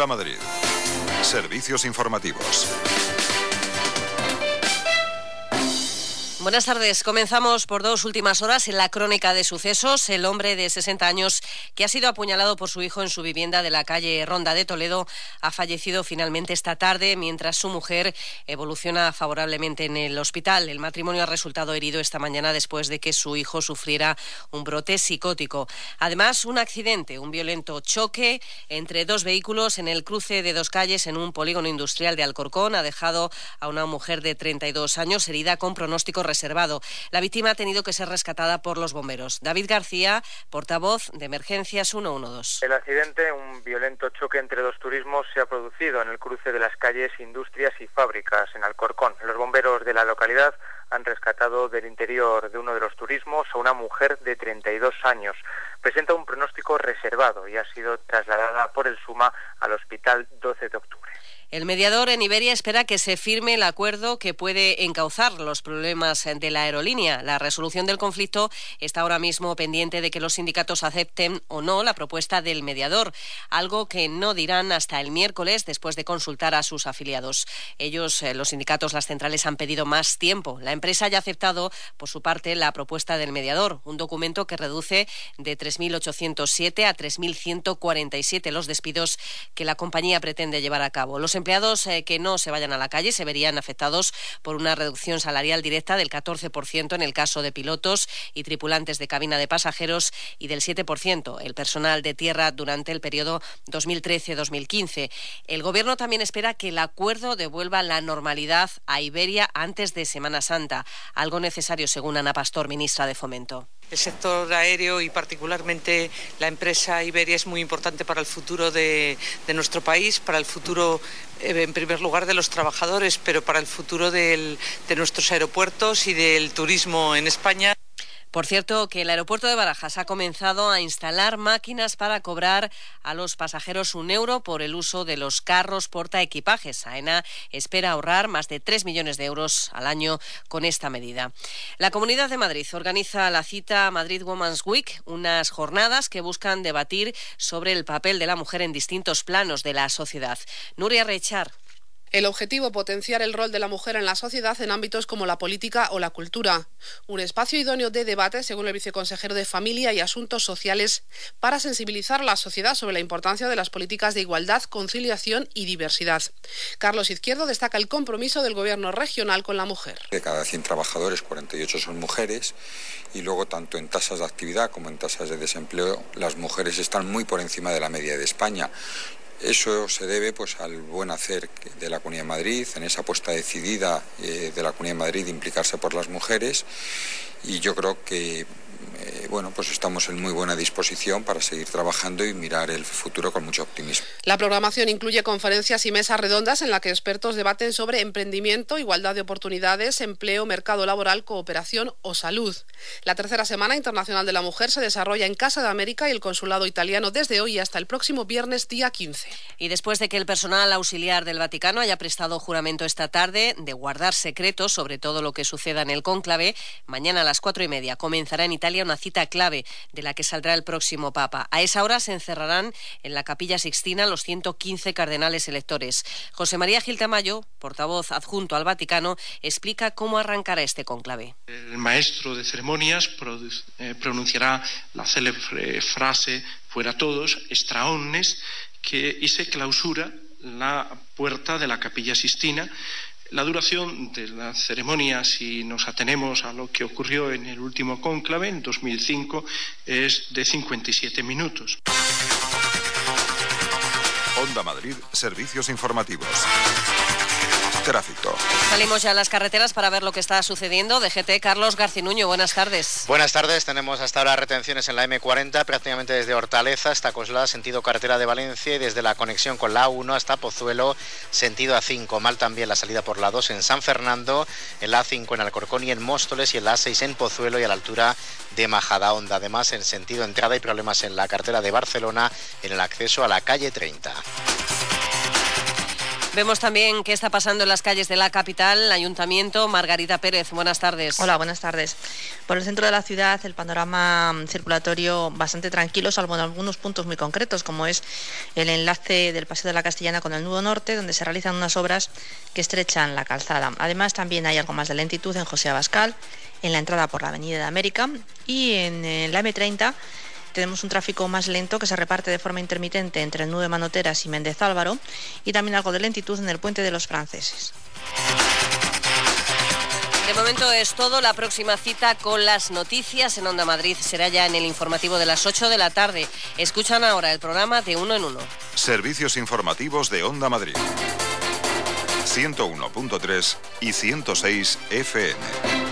Onda Madrid. Servicios informativos. Buenas tardes. Comenzamos por 2 últimas horas en la crónica de sucesos. El hombre de 60 años que ha sido apuñalado por su hijo en su vivienda de la calle Ronda de Toledo ha fallecido finalmente esta tarde, mientras su mujer evoluciona favorablemente en el hospital. El matrimonio ha resultado herido esta mañana después de que su hijo sufriera un brote psicótico. Además, un accidente, un violento choque entre 2 vehículos en el cruce de 2 calles en un polígono industrial de Alcorcón ha dejado a una mujer de 32 años herida con pronóstico reservado. La víctima ha tenido que ser rescatada por los bomberos. David García, portavoz de Emergencias 112. El accidente, un violento choque entre 2 turismos, se ha producido en el cruce de las calles Industrias y Fábricas, en Alcorcón. Los bomberos de la localidad han rescatado del interior de uno de los turismos a una mujer de 32 años. Presenta un pronóstico reservado y ha sido trasladada por el SUMA al Hospital 12 de Octubre. El mediador en Iberia espera que se firme el acuerdo que puede encauzar los problemas de la aerolínea. La resolución del conflicto está ahora mismo pendiente de que los sindicatos acepten o no la propuesta del mediador, algo que no dirán hasta el miércoles después de consultar a sus afiliados. Ellos, los sindicatos, las centrales, han pedido más tiempo. La empresa ya ha aceptado, por su parte, la propuesta del mediador, un documento que reduce de 3.807 a 3.147 los despidos que la compañía pretende llevar a cabo. Los empleados que no se vayan a la calle se verían afectados por una reducción salarial directa del 14% en el caso de pilotos y tripulantes de cabina de pasajeros y del 7% el personal de tierra durante el periodo 2013-2015. El Gobierno también espera que el acuerdo devuelva la normalidad a Iberia antes de Semana Santa, algo necesario según Ana Pastor, ministra de Fomento. El sector aéreo y particularmente la empresa Iberia es muy importante para el futuro de nuestro país, para el futuro, en primer lugar, de los trabajadores, pero para el futuro de nuestros aeropuertos y del turismo en España. Por cierto, que el aeropuerto de Barajas ha comenzado a instalar máquinas para cobrar a los pasajeros €1 por el uso de los carros portaequipajes. AENA espera ahorrar más de 3 millones de euros al año con esta medida. La Comunidad de Madrid organiza la cita Madrid Women's Week, unas jornadas que buscan debatir sobre el papel de la mujer en distintos planos de la sociedad. Nuria Rechar. El objetivo, potenciar el rol de la mujer en la sociedad en ámbitos como la política o la cultura. Un espacio idóneo de debate, según el viceconsejero de Familia y Asuntos Sociales, para sensibilizar a la sociedad sobre la importancia de las políticas de igualdad, conciliación y diversidad. Carlos Izquierdo destaca el compromiso del Gobierno regional con la mujer. De cada 100 trabajadores, 48 son mujeres, y luego tanto en tasas de actividad como en tasas de desempleo, las mujeres están muy por encima de la media de España. Eso se debe al buen hacer de la Comunidad de Madrid, en esa apuesta decidida de la Comunidad de Madrid de implicarse por las mujeres, y yo creo que estamos en muy buena disposición para seguir trabajando y mirar el futuro con mucho optimismo. La programación incluye conferencias y mesas redondas en las que expertos debaten sobre emprendimiento, igualdad de oportunidades, empleo, mercado laboral, cooperación o salud. La tercera Semana Internacional de la Mujer se desarrolla en Casa de América y el Consulado Italiano desde hoy hasta el próximo viernes, día 15. Y después de que el personal auxiliar del Vaticano haya prestado juramento esta tarde de guardar secretos sobre todo lo que suceda en el cónclave, mañana a las 4:30 comenzará en Italia una cita clave de la que saldrá el próximo Papa. A esa hora se encerrarán en la Capilla Sixtina los 115 cardenales electores. José María Gil Tamayo, portavoz adjunto al Vaticano, explica cómo arrancará este cónclave. El maestro de ceremonias pronunciará la célebre frase "fuera todos, extra omnes", y se clausura la puerta de la Capilla Sixtina. La duración de la ceremonia, si nos atenemos a lo que ocurrió en el último cónclave, en 2005, es de 57 minutos. Onda Madrid, servicios informativos. Tráfico. Salimos ya a las carreteras para ver lo que está sucediendo. DGT, Carlos Garcinuño, buenas tardes. Buenas tardes, tenemos hasta ahora retenciones en la M40, prácticamente desde Hortaleza hasta Coslada, sentido carretera de Valencia, y desde la conexión con la A1 hasta Pozuelo, sentido A5. Mal también la salida por la 2 en San Fernando, en la A5 en Alcorcón y en Móstoles, y en la A6 en Pozuelo y a la altura de Majadahonda. Además, en sentido entrada hay problemas en la carretera de Barcelona en el acceso a la calle 30. Vemos también qué está pasando en las calles de la capital, el Ayuntamiento. Margarita Pérez, buenas tardes. Hola, buenas tardes. Por el centro de la ciudad el panorama circulatorio bastante tranquilo, salvo en algunos puntos muy concretos, como es el enlace del Paseo de la Castellana con el Nudo Norte, donde se realizan unas obras que estrechan la calzada. Además, también hay algo más de lentitud en José Abascal, en la entrada por la Avenida de América, y en la M30 tenemos un tráfico más lento que se reparte de forma intermitente entre el nudo de Manoteras y Méndez Álvaro, y también algo de lentitud en el Puente de los Franceses. De momento es todo. La próxima cita con las noticias en Onda Madrid será ya en el informativo de las 8 de la tarde. Escuchan ahora el programa de Uno en Uno. Servicios informativos de Onda Madrid. 101.3 y 106 FM.